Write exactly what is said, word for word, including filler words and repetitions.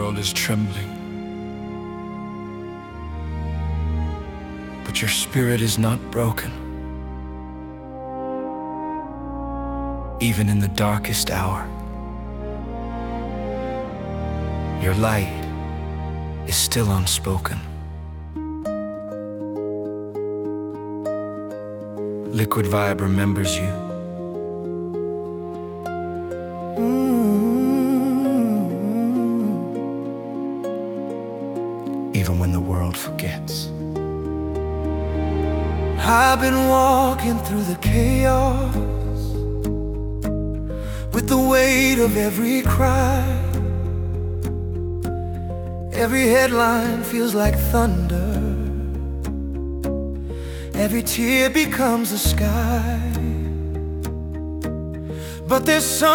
world is trembling, but your spirit is not broken. Even in the darkest hour, your light is still unspoken. Liquid Vibe remembers you. Even when the world forgets. I've been walking through the chaos with the weight of every cry. Every headline feels like thunder. Every tear becomes a sky. But there's some